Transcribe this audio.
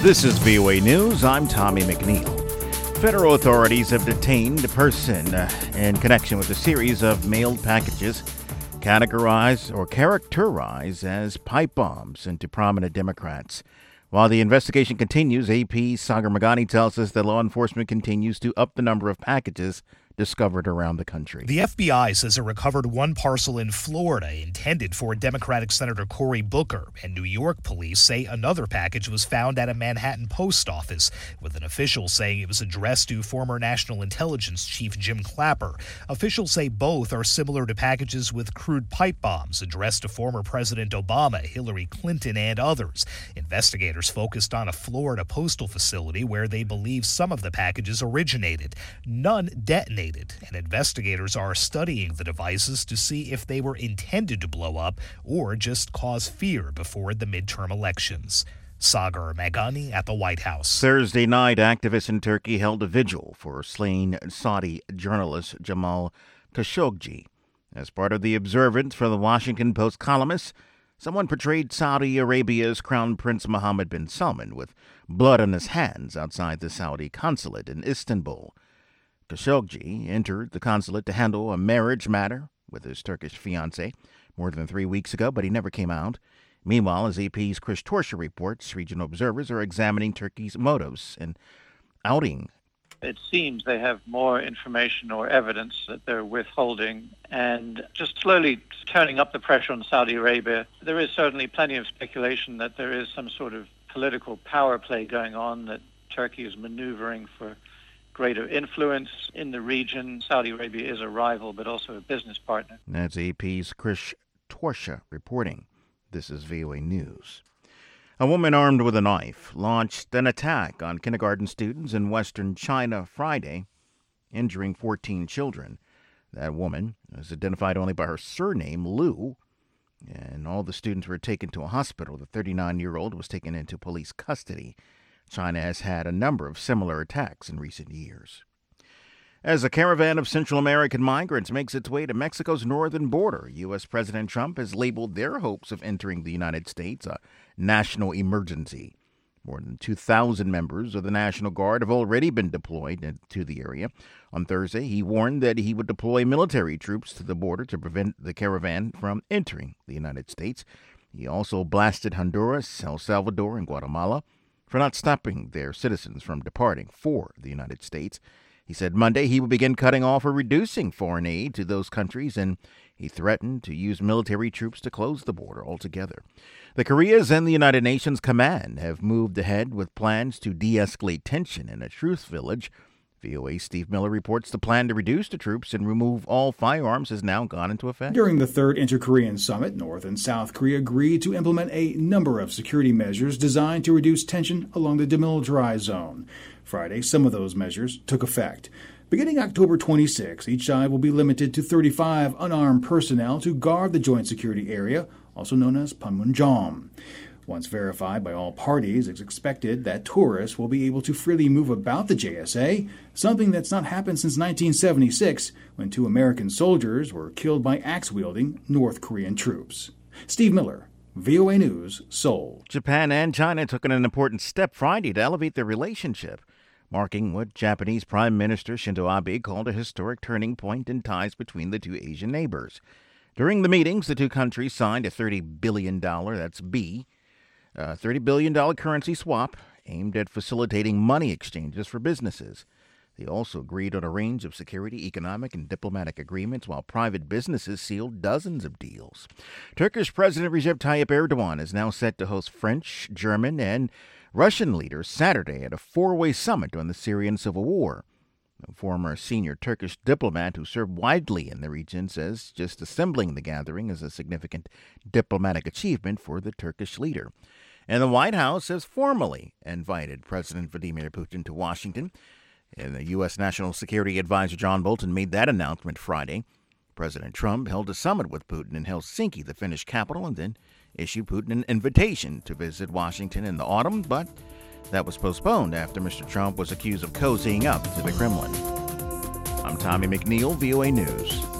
This is VOA News. I'm Tommy McNeil. Federal authorities have detained a person in connection with a series of mailed packages categorized or characterized as pipe bombs into prominent Democrats. While the investigation continues, AP's Sagar Meghani tells us that law enforcement continues to up the number of packages discovered around the country. The FBI says it recovered one parcel in Florida intended for Democratic Senator Cory Booker, and New York police say another package was found at a Manhattan post office, with an official saying it was addressed to former National Intelligence Chief Jim Clapper. Officials say both are similar to packages with crude pipe bombs addressed to former President Obama, Hillary Clinton, and others. Investigators focused on a Florida postal facility where they believe some of the packages originated. None detonated, and investigators are studying the devices to see if they were intended to blow up or just cause fear before the midterm elections. Sagar Meghani at the White House. Thursday night, activists in Turkey held a vigil for slain Saudi journalist Jamal Khashoggi. As part of the observance for the Washington Post columnist, someone portrayed Saudi Arabia's Crown Prince Mohammed bin Salman with blood on his hands outside the Saudi consulate in Istanbul. Khashoggi entered the consulate to handle a marriage matter with his Turkish fiancée more than 3 weeks ago, but he never came out. Meanwhile, as AP's Chris Torsha reports, regional observers are examining Turkey's motives in outing. It seems they have more information or evidence that they're withholding and just slowly turning up the pressure on Saudi Arabia. There is certainly plenty of speculation that there is some sort of political power play going on, that Turkey is maneuvering for greater influence in the region. Saudi Arabia is a rival, but also a business partner. That's AP's Chris Torsha reporting. This is VOA News. A woman armed with a knife launched an attack on kindergarten students in western China Friday, injuring 14 children. That woman is identified only by her surname, Liu, and all the students were taken to a hospital. The 39-year-old was taken into police custody. China has had a number of similar attacks in recent years. As a caravan of Central American migrants makes its way to Mexico's northern border, U.S. President Trump has labeled their hopes of entering the United States a national emergency. More than 2,000 members of the National Guard have already been deployed to the area. On Thursday, he warned that he would deploy military troops to the border to prevent the caravan from entering the United States. He also blasted Honduras, El Salvador, and Guatemala for not stopping their citizens from departing for the United States. He said Monday he would begin cutting off or reducing foreign aid to those countries, and he threatened to use military troops to close the border altogether. The Koreas and the United Nations Command have moved ahead with plans to de-escalate tension in a truce village. VOA's Steve Miller reports the plan to reduce the troops and remove all firearms has now gone into effect. During the third Inter-Korean Summit, North and South Korea agreed to implement a number of security measures designed to reduce tension along the demilitarized zone. Friday, some of those measures took effect. Beginning October 26, each side will be limited to 35 unarmed personnel to guard the joint security area, also known as Panmunjom. Once verified by all parties, it's expected that tourists will be able to freely move about the JSA, something that's not happened since 1976, when 2 American soldiers were killed by axe-wielding North Korean troops. Steve Miller, VOA News, Seoul. Japan and China took an important step Friday to elevate their relationship, marking what Japanese Prime Minister Shinzo Abe called a historic turning point in ties between the two Asian neighbors. During the meetings, the two countries signed a $30 billion, $30 billion currency swap aimed at facilitating money exchanges for businesses. They also agreed on a range of security, economic, and diplomatic agreements, while private businesses sealed dozens of deals. Turkish President Recep Tayyip Erdogan is now set to host French, German, and Russian leaders Saturday at a 4-way summit on the Syrian civil war. A former senior Turkish diplomat who served widely in the region says just assembling the gathering is a significant diplomatic achievement for the Turkish leader. And the White House has formally invited President Vladimir Putin to Washington. And the U.S. National Security Advisor John Bolton made that announcement Friday. President Trump held a summit with Putin in Helsinki, the Finnish capital, and then issued Putin an invitation to visit Washington in the autumn, but that was postponed after Mr. Trump was accused of cozying up to the Kremlin. I'm Tommy McNeil, VOA News.